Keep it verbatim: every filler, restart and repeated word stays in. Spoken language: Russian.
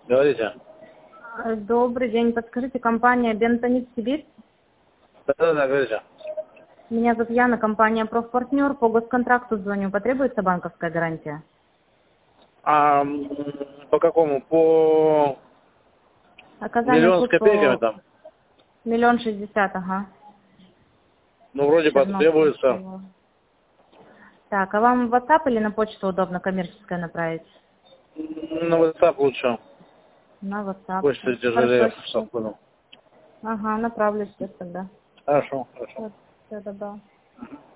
Говорите. Добрый день. Подскажите, компания Бентонит Сибирь? Да-да-да, говорите. Меня зовут Яна, компания «Профпартнер». По госконтракту звоню. Потребуется банковская гарантия? А по какому? По Оказание миллион с услуг копейками по там? миллион шестьдесят, ага. Ну, вроде бы Черновское требуется. село. Так, а вам в WhatsApp или на почту удобно коммерческое направить? На WhatsApp лучше. На WhatsApp. Почта тяжелее, Хорошо, что сейчас. понял. Ага, направлю сейчас тогда. Хорошо, хорошо. Вот, все, добро.